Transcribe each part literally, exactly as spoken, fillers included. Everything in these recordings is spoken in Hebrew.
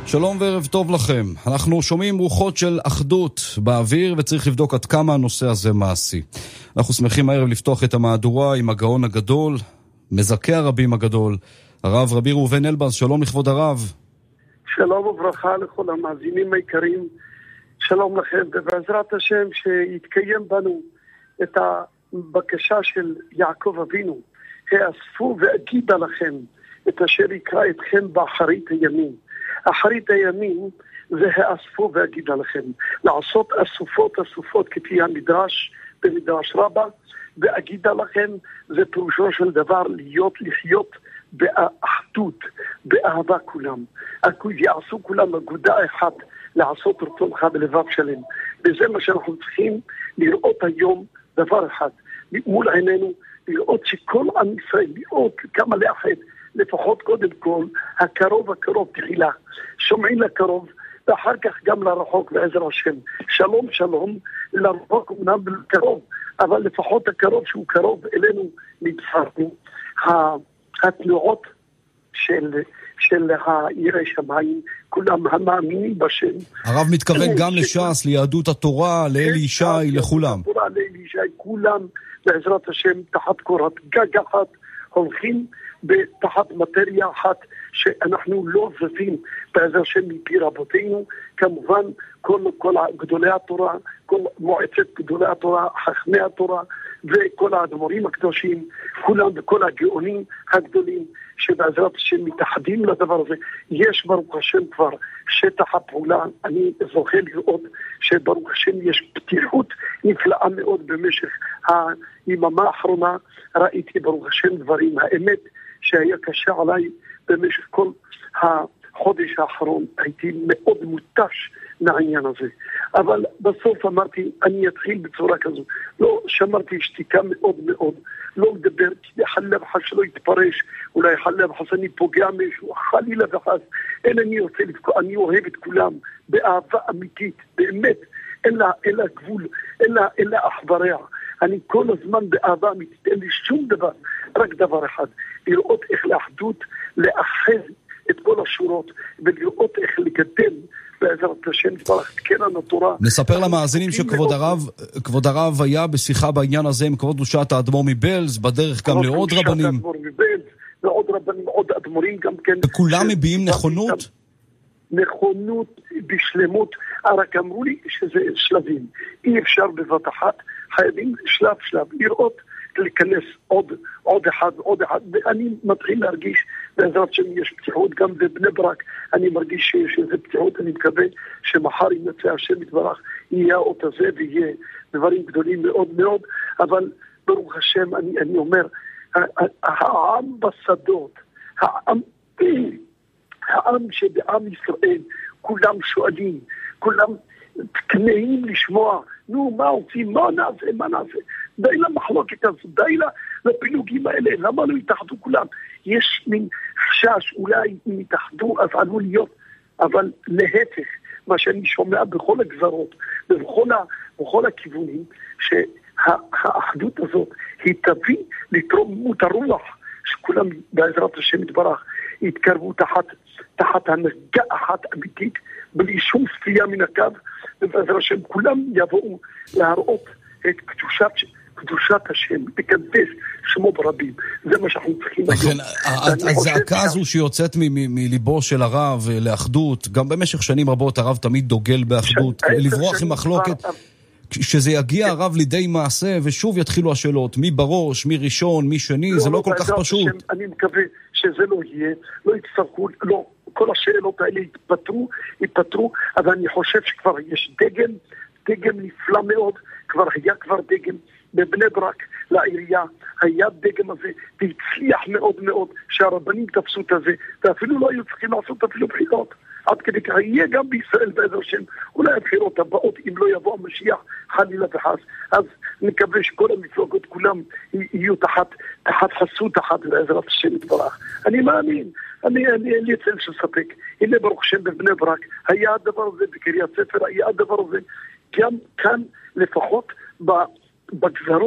שלום וערב טוב לכם. אנחנו שומעים רוחות של אחדות באוויר וצריך לבדוק עד כמה הנושא הזה מעשי. אנחנו שמחים הערב לפתוח את המהדורה עם הגאון הגדול, מזכה הרבים הגדול, הרב רבי ראובן אלבז. שלום לכבוד הרב. שלום וברכה לכל המאזינים היקרים. שלום לכם, ובעזרת השם שיתקיים בנו את הבקשה של יעקב אבינו, האספו ואגידה לכם את אשר יקרא אתכם באחרית הימים. אחרית הימים זה האספו ואגידה לכם, לעשות אסופות אסופות כפי המדרש במדרש רבה, ואגידה לכם זה פירושו של דבר להיות, לחיות באחדות, באהבה כולם. יעשו כולם אגודה אחת, לעשות רצונך בלבב שלם. וזה מה שאנחנו צריכים לראות היום, דבר אחד, מול עינינו, לראות שכל עם ישראל, לראות כמה לאחד, לפחות קודם כל, הקרוב הקרוב תחילה, שומעים לקרוב, ואחר כך גם לרחוק בעזר השם. שלום שלום, לרחוק אמנם בקרוב, אבל לפחות הקרוב שהוא קרוב אלינו נבחרנו. התנועות של, של הירא שמיים, כולם המאמינים בשם. הרב מתכוון גם לש"ס, ליהדות התורה, לאלי ישי, לכולם. לאלי ישי, כולם בעזרת השם תחת קורת גג אחת, הולכים בתחת מטריה אחת שאנחנו לא זזים בעזר השם מפי רבותינו. כמובן כל, כל גדולי התורה, כל מועצת גדולי התורה, חכמי התורה וכל האדמו"רים הקדושים, כולם וכל הגאונים הגדולים שבעזרת השם מתאחדים לדבר הזה. יש ברוך השם כבר שטח הפעולה. אני זוכה לראות שברוך השם יש פתיחות נפלאה מאוד במשך היממה האחרונה. ראיתי ברוך השם דברים, האמת שהיה קשה עליי במשך כל החודש האחרון, הייתי מאוד מותש מהעניין הזה, אבל בסוף אמרתי אני אתחיל בצורה כזו, לא שמרתי שתיקה מאוד מאוד, לא לדבר, כי חלב חס שלא יתפרש, אולי חלב חס אני פוגע מישהו, חלילה וחס, אין אני רוצה לפגוע, אני אוהב את כולם באהבה אמיתית, באמת, אין לה, אין לה גבול, אין לה, אין לה אחבריה. אני כל הזמן באהבה אמיתית, אין לי שום דבר, רק דבר אחד, לראות איך לאחדות, לאחד את כל השורות, ולראות איך לקדם בעזרת השם תברך תקרן התורה. נספר למאזינים שכבוד הרב, כבוד הרב היה בשיחה בעניין הזה עם כבוד קדושת האדמו"ר מבלז, בדרך גם לעוד רבנים. ועוד רבנים, עוד אדמו"רים גם כן. וכולם מביעים נכונות? נכונות בשלמות, רק אמרו לי שזה שלבים. אי אפשר בבת אחת, חייבים שלב שלב, לראות, להיכנס עוד, עוד אחד, עוד אחד, ואני מתחיל להרגיש בעזרת שם יש פתיחות גם בבני ברק, אני מרגיש שיש איזה פתיחות, אני מקווה שמחר ימצא השם יתברך, יהיה האות הזה ויהיה דברים גדולים מאוד מאוד, אבל ברוך השם אני, אני אומר, העם בשדות, העם, העם שבעם ישראל, כולם שואלים, כולם תקנאים לשמוע, נו מה עושים, מה נעשה, מה נעשה, די למחלוקת הזו, די לפילוגים האלה, למה לא יתאחדו כולם? יש מין חשש, אולי אם יתאחדו אז עלול להיות, אבל להפך, מה שאני שומע בכל הגזרות, ובכל ה, בכל הכיוונים, שהאחדות הזאת היא תביא לתרוממות הרוח, שכולם בעזרת השם יתברך, יתקרבו תחת, תחת הנהגה אחת אמיתית, בלי שום סטייה מן הקו, ובעזרת השם כולם יבואו להראות את קדושת, קדושת השם, לקדש שמו ברבים. זה מה שאנחנו צריכים היום. הזעקה הזו שיוצאת מליבו של הרב לאחדות, גם במשך שנים רבות הרב תמיד דוגל באחדות, לברוח עם מחלוקת, כשזה יגיע הרב לידי מעשה, ושוב יתחילו השאלות, מי בראש, מי ראשון, מי שני, זה לא כל כך פשוט. אני מקווה שזה לא יהיה, לא יצטרכו, לא, כל השאלות האלה יתפטרו, יתפטרו, אבל אני חושב שכבר יש דגם, דגם נפלא מאוד, כבר היה כבר דגם בבני ברק לעירייה, היה דגם הזה, והצליח מאוד מאוד שהרבנים תפסו את הזה, ואפילו לא היו צריכים לעשות אפילו בחירות. עד כדי כך יהיה גם בישראל בעזר השם, אולי הבחירות הבאות אם לא יבוא המשיח חלילה וחס, אז נקווה שכל המפלגות כולם יהיו תחת, תחת חסות אחת בעזרת השם יתברך. אני מאמין, אני, אני, אני אצל שספק, הנה ברוך השם בבני ברק, היה הדבר הזה בקריית ספר, היה הדבר הזה, גם כאן לפחות בגזרות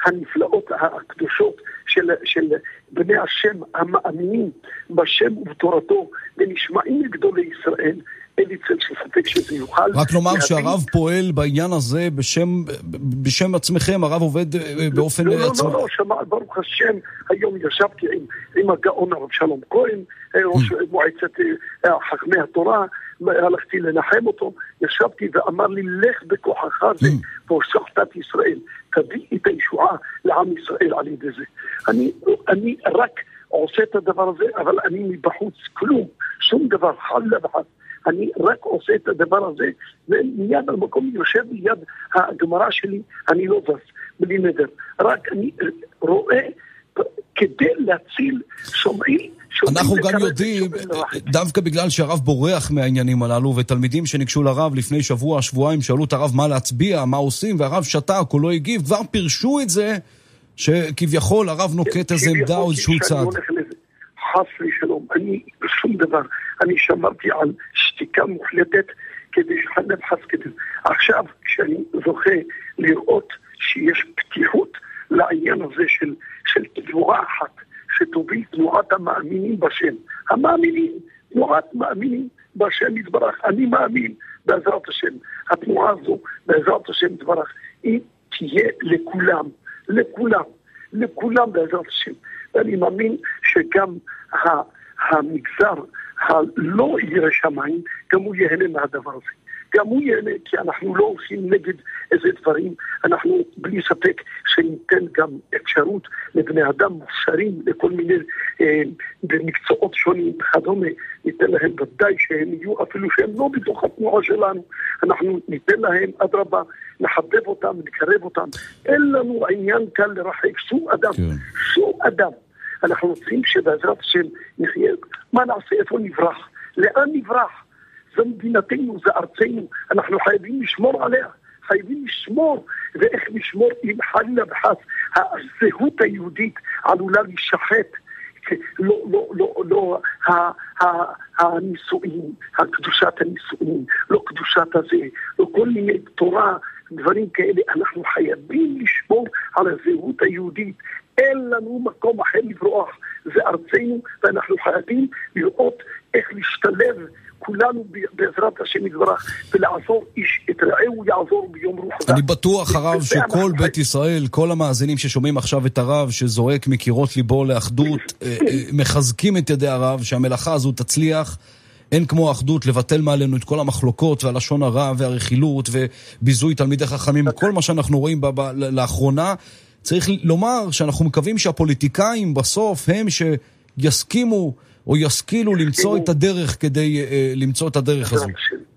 הנפלאות הקדושות של, של בני השם המאמינים בשם ובתורתו ונשמעים לגדולי ישראל, אין לי צל של ספק שזה יוכל. רק לומר שהרב פועל בעניין הזה בשם, בשם עצמכם, הרב עובד באופן לא, עצמם. לא, לא, לא, שמע, ברוך השם, היום ישבתי עם, עם הגאון הרב שלום כהן, ראש מועצת חכמי התורה, הלכתי לנחם אותו, ישבתי ואמר לי, לך בכוחך זה, והושבת את ישראל, תביא את הישועה לעם ישראל על ידי זה. אני, אני רק עושה את הדבר הזה, אבל אני מבחוץ, כלום, שום דבר, חלה וחד. אני רק עושה את הדבר הזה, ומיד על מקום יושב ליד הגמרא שלי, אני לא זז, בלי נדר. רק אני רואה, כדי להציל שומעי, אנחנו גם יודעים, דווקא בגלל שהרב בורח מהעניינים הללו, ותלמידים שניגשו לרב לפני שבוע, שבועיים, שאלו את הרב מה להצביע, מה עושים, והרב שתק, הוא לא הגיב, כבר פירשו את זה, שכביכול הרב נוקט איזה עמדה או איזשהו צעד. חס ושלום, אני שום דבר, אני שמרתי על שתיקה מוחלטת כדי שחנב חס כדי. עכשיו, כשאני זוכה לראות שיש פתיחות לעניין הזה של, של תנועה אחת, שתוביל תנועת המאמינים בשם. המאמינים, תנועת מאמינים בשם יתברך. אני מאמין בעזרת השם. התנועה הזו, בעזרת השם יתברך, היא תהיה לכולם, לכולם, לכולם בעזרת השם. ואני מאמין שגם המגזר הלא ירא שמיים, גם הוא יהנה מהדבר הזה. גם הוא יהנה, כי אנחנו לא עושים נגד איזה דברים, אנחנו בלי ספק שניתן גם אפשרות לבני אדם מוסרים לכל מיני אה, במקצועות שונים וכדומה, ניתן להם ודאי שהם יהיו אפילו שהם לא בתוך התנועה שלנו, אנחנו ניתן להם אדרבה, נחבב אותם, נקרב אותם, אין לנו עניין כאן לרחק שום אדם, כן. שום אדם. אנחנו רוצים שבעזרת השם נחיה, מה נעשה, איפה נברח, לאן נברח? זו מדינתנו, זה ארצנו, אנחנו חייבים לשמור עליה, חייבים לשמור, ואיך לשמור אם חלילה וחס, הזהות היהודית עלולה להישחט, לא, לא, לא, לא, הנישואין, הקדושת הנישואין, לא קדושת הזה, לא כל מיני תורה, דברים כאלה, אנחנו חייבים לשמור על הזהות היהודית, אין לנו מקום אחר לברוח, זה ארצנו, ואנחנו חייבים לראות איך להשתלב, כולנו בעזרת השם יתברך, ולעזור איש את רעהו יעזור ביום רוח. אני בטוח הרב שכל בית ישראל, כל המאזינים ששומעים עכשיו את הרב שזועק מקירות ליבו לאחדות, מחזקים את ידי הרב שהמלאכה הזו תצליח. אין כמו האחדות לבטל מעלינו את כל המחלוקות והלשון הרע והרכילות וביזוי תלמידי חכמים, כל מה שאנחנו רואים לאחרונה. צריך לומר שאנחנו מקווים שהפוליטיקאים בסוף הם שיסכימו או ישכילו למצוא את הדרך כדי uh, למצוא את הדרך הזו.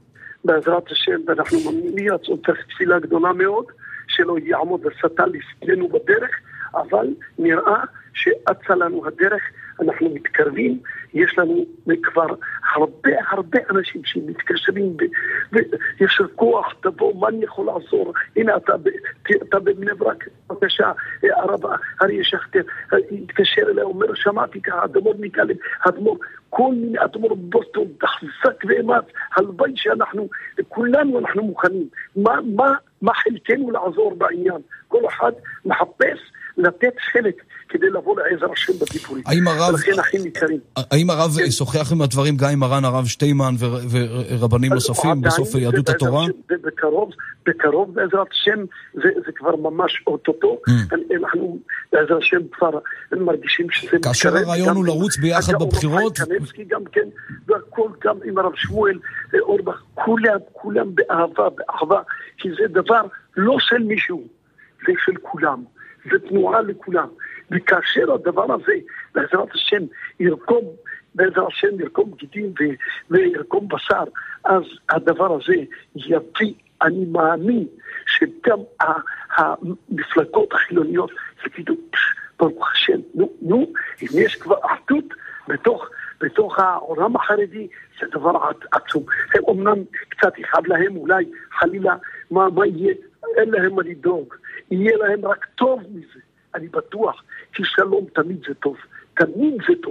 בעזרת השם, ואנחנו מאמינים לעשות תפילה גדולה מאוד, שלא יעמוד הסתה לפנינו בדרך, אבל נראה שאצה לנו הדרך, אנחנו מתקרבים, יש לנו כבר הרבה הרבה אנשים שמתקשרים, ויש כוח, תבוא, מה אני יכול לעזור? הנה אתה, אתה בבני ברק, בבקשה, הרב אריה שכטר, התקשר אליי, אומר, שמעתי ככה, אדמור מקלב, אדמור, כל מיני אדמור בוסטון, תחזק ואמץ, הלוואי שאנחנו, כולנו אנחנו מוכנים. מה, מה, מה חלקנו לעזור בעניין? כל אחד מחפש לתת חלק כדי לבוא לעזר השם בטיפולים. האם הרב, ולכן הכי ניכרים. האם הרב שוחח עם הדברים גם עם מרן הרב שטיימן ורבנים נוספים בסוף יהדות התורה? בקרוב, בקרוב בעזרת השם, זה כבר ממש אוטוטו. אנחנו בעזרת השם כבר מרגישים שזה... כאשר הרעיון הוא לרוץ ביחד בבחירות? גם כן, והכל גם עם הרב שמואל אורבך, כולם, כולם באהבה, באהבה, כי זה דבר לא של מישהו, זה של כולם. זה תנועה לכולם. וכאשר הדבר הזה, בעזרת השם, ירקום, בעזרת השם ירקום גידים ו- וירקום בשר, אז הדבר הזה יביא, אני מאמין, שגם המפלגות החילוניות יגידו, ברוך השם, נו, נו, אם יש כבר אחדות בתוך, בתוך העולם החרדי, זה דבר עצום. הם אומנם קצת יחב להם, אולי חלילה, מה, מה יהיה? אין להם מה לדאוג. יהיה להם רק טוב מזה, אני בטוח, כי שלום תמיד זה טוב, תמיד זה טוב,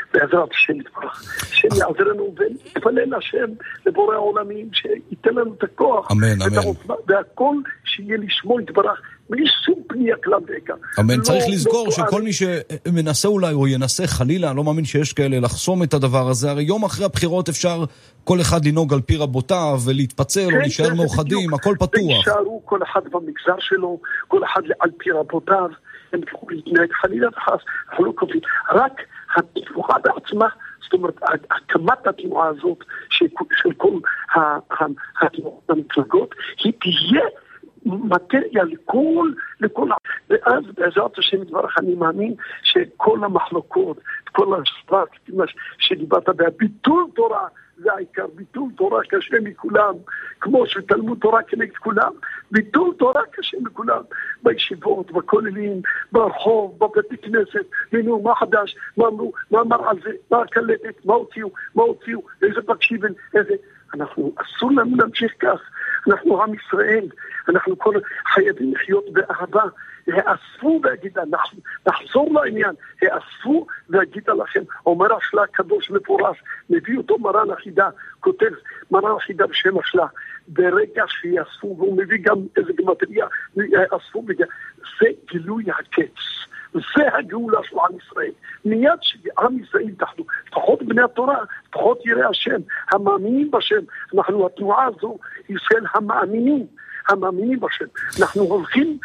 בעזרת השם יתברך. השם יעזרנו ונתפלל השם לבורא העולמים, שייתן לנו את הכוח. אמן, אמן. והכל שיהיה לשמו יתברך, בלי שום פנייה כלל ועיקר. אמן, צריך לזכור שכל מי שמנסה אולי או ינסה חלילה, אני לא מאמין שיש כאלה, לחסום את הדבר הזה, הרי יום אחרי הבחירות אפשר כל אחד לנהוג על פי רבותיו ולהתפצל או להישאר מאוחדים, הכל פתוח. יישארו כל אחד במגזר שלו, כל אחד על פי רבותיו, הם תוכלו להתנהג חלילה וחס, אנחנו לא קובעים. רק התנועה בעצמה, זאת אומרת, הקמת התנועה הזאת של כל התנועות המפלגות, היא תהיה מטריה לכל, לכל, ואז בעזרת השם יתברך אני מאמין שכל המחלוקות, כל השפק, שדיברת בהביטול תורה, זה העיקר, ביטול תורה קשה מכולם, כמו שתלמוד תורה כנגד כולם, ביטול תורה קשה מכולם, בישיבות, בכוללים, ברחוב, בבתי כנסת, הנה מה חדש, מה אמרו, מה אמר על זה, מה הקלטת, מה הוציאו, מה הוציאו, איזה פקשיבן, איזה, אנחנו, אסור לנו להמשיך כך, אנחנו עם ישראל, אנחנו כל חייבים לחיות באהבה, האספו והגידה, נחזור לעניין, האספו והגידה לכם, אומר השלה הקדוש מפורש, מביא אותו מרן החידה, כותב מרן החידה בשם השלה, ברגע שיאספו, והוא מביא גם איזה גמטריה, האספו בגלל, זה גילוי הקץ, זה הגאולה של עם ישראל, מיד שעם ישראל תחדו, לפחות בני התורה, לפחות ירא השם, המאמינים בשם, אנחנו התנועה הזו היא של המאמינים, המאמינים בשם, אנחנו הולכים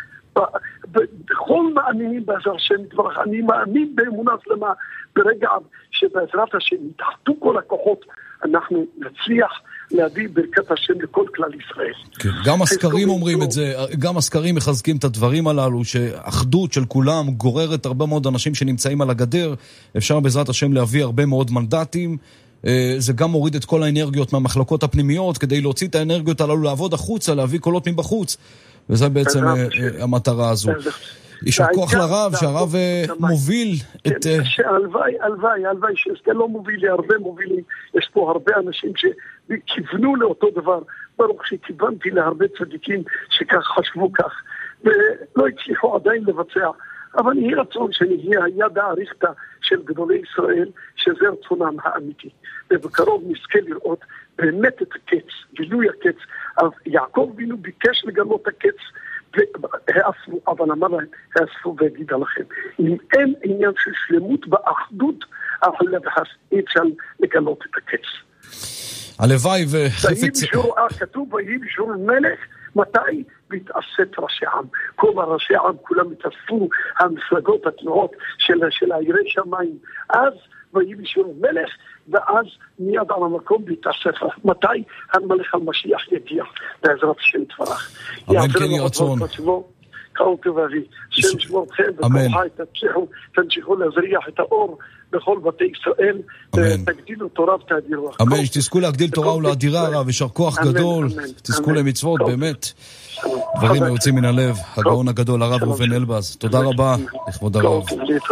בכל מאמינים בעזרת השם יתברך, אני מאמין באמונה שלמה ברגע שבעזרת השם יתחתו כל הכוחות, אנחנו נצליח להביא ברכת השם לכל כלל ישראל. כן, גם הסקרים אומרים את זה, גם הסקרים מחזקים את הדברים הללו, שאחדות של כולם גוררת הרבה מאוד אנשים שנמצאים על הגדר, אפשר בעזרת השם להביא הרבה מאוד מנדטים, זה גם מוריד את כל האנרגיות מהמחלקות הפנימיות, כדי להוציא את האנרגיות הללו לעבוד החוצה, להביא קולות מבחוץ, וזה בעצם המטרה הזו. יישר כוח לרב, שהרב מוביל את... שהלוואי, הלוואי, הלוואי, שזה לא מוביל להרבה מובילים, יש פה הרבה אנשים שכיוונו לאותו דבר, ברוך שכיוונתי להרבה צדיקים שכך חשבו כך, ולא הצליחו עדיין לבצע, אבל יהי רצון שנהיה היד האריכתה של גדולי ישראל, שזה רצונם האמיתי. ובקרוב נזכה לראות באמת את הקץ, גילוי הקץ. יעקב בינו ביקש לגלות הקץ, והאספו, אבל אמר להם, האספו והגידה לכם. אם אין עניין של שלמות באחדות, אבל אי אפשר לגלות את הקץ. הלוואי וחפץ... כתוב, ויהי בשור מלך, מתי? להתעשת ראשי עם. כל הראשי עם כולם התאספו, המפלגות, התנועות של, של העירי שמיים. אז ויהי בשור מלך, ואז מיד על המקום להתאסף. מתי? המלך המשיח יגיע, בעזרת השם יתברך. אמן כן יהי רצון. קראו תבבי, שם שמור אתכם, וכוחי תצליחו, תמשיכו להזריח את האור בכל בתי ישראל, תגדילו תורה ותאדירו. אמן, שתזכו להגדיל תורה ולאדירה רב, יישר כוח גדול, תזכו למצוות, באמת. דברים היוצאים מן הלב, הגאון הגדול, הרב ראובן אלבז. תודה רבה, לכבוד הרב.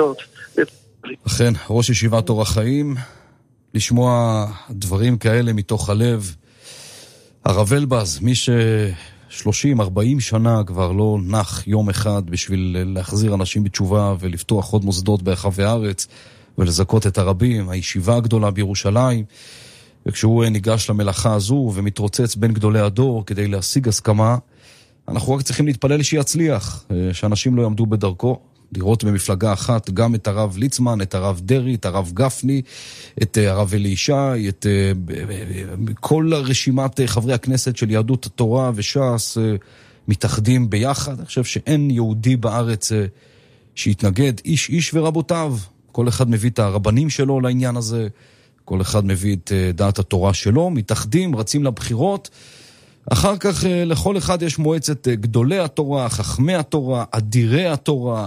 אכן, ראש ישיבת אור החיים, לשמוע דברים כאלה מתוך הלב. הרב אלבז, מי ש... שלושים ארבעים שנה כבר לא נח יום אחד בשביל להחזיר אנשים בתשובה ולפתוח עוד מוסדות ברחבי הארץ ולזכות את הרבים, הישיבה הגדולה בירושלים, וכשהוא ניגש למלאכה הזו ומתרוצץ בין גדולי הדור כדי להשיג הסכמה, אנחנו רק צריכים להתפלל שיצליח, שאנשים לא יעמדו בדרכו, לראות במפלגה אחת גם את הרב ליצמן, את הרב דרי, את הרב גפני, את הרב אלישי, את כל רשימת חברי הכנסת של יהדות התורה וש"ס מתאחדים ביחד. אני חושב שאין יהודי בארץ שיתנגד, איש איש ורבותיו. כל אחד מביא את הרבנים שלו לעניין הזה, כל אחד מביא את דעת התורה שלו, מתאחדים, רצים לבחירות. אחר כך לכל אחד יש מועצת גדולי התורה, חכמי התורה, אדירי התורה,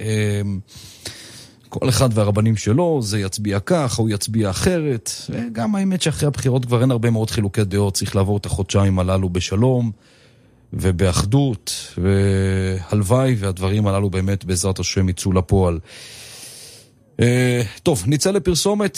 כל אחד והרבנים שלו, זה יצביע כך, הוא יצביע אחרת. גם האמת שאחרי הבחירות כבר אין הרבה מאוד חילוקי דעות, צריך לעבור את החודשיים הללו בשלום ובאחדות, והלוואי והדברים הללו באמת בעזרת השם יצאו לפועל. טוב, ניצא לפרסומת,